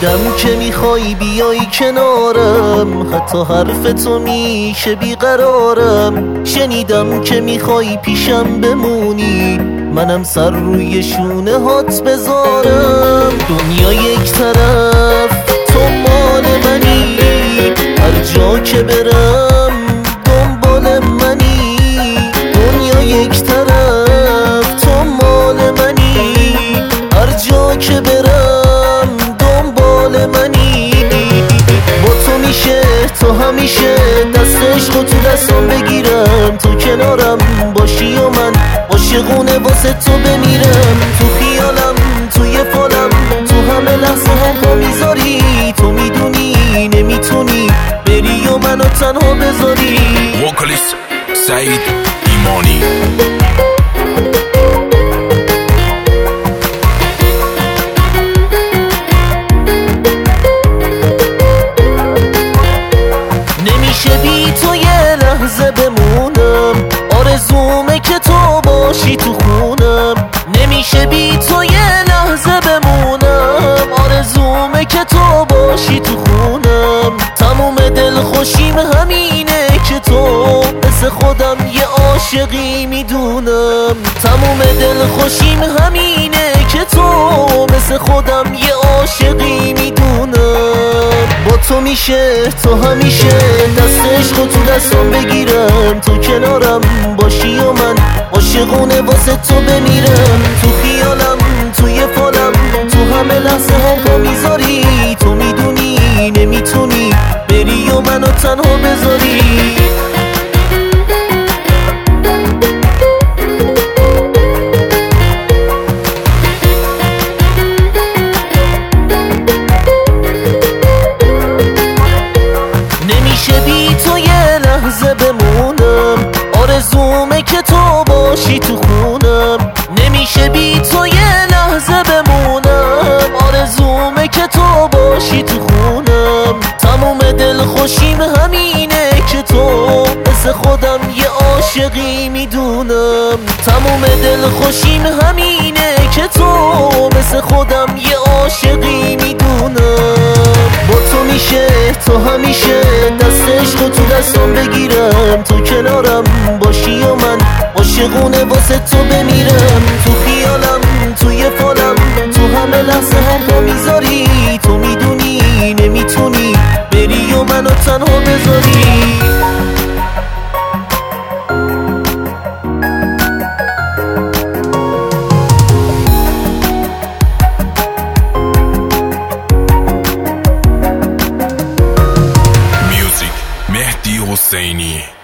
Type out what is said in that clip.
شنیدم که میخوای بیای کنارم، حتی حرف تو میشه بیقرارم. شنیدم که میخوای پیشم بمونی، منم سر روی شونه هات بذارم. دنیا یک طرف تو مال منی، هر جا که برم دنبال منی. دنیا یک طرف تو مال منی، هر جا که برم دنبال منی. با تو میشه تو همیشه دست عشق تو دستم بگیرم، تو کنارم باشی و من عاشقونه واسه تو بمیرم. تو خیالم توی فالم تو همه لحظه هم پا میذاری، تو میدونی نمیتونی بری و منو تنها بذاری. وکالیست سعید ایمانی. نمیشه بی تو یه لحظه بمونم، آرزومه که تو باشی تو خونم. نمیشه بی تو یه لحظه بمونم، آرزومه که تو باشی تو خونم. تموم دل خوشیم همینه که تو مثل خودم یه عاشقی میدونم. تموم دل خوشیم همینه که تو مثل خودم یه عاشقی میدونم. با تو میشه تو همیشه دست عشق تو دستم بگیرم، تو کنارم باشی و من عاشقونه واسه تو بمیرم. تو خیالم توی فالم تو همه لحظه هم پا میذاری، تو میدونی نمیتونی بری و منو تنها بذاری. نمیشه بی تو یه لحظه بمونم، آرزومه که تو باشی تو خونم. نمیشه بی تو یه لحظه بمونم، آرزومه که تو باشی تو خونم. تموم دل خوشیم همینه که تو مثل خودم یه عاشقی میدونم. تموم دل خوشیم همینه که تو مثل خودم یه عاشقی میدونم. با تو میشه تو همیشه دست عشق تو دستم بگیرم، تو کنارم باشی و من عاشقونه واسه تو بمیرم. تو خیالم توی فالم تو همه لحظه هم پا میذاری، تو میدونی نمیتونی بری و منو تنها بذاری. مهدی حسینی.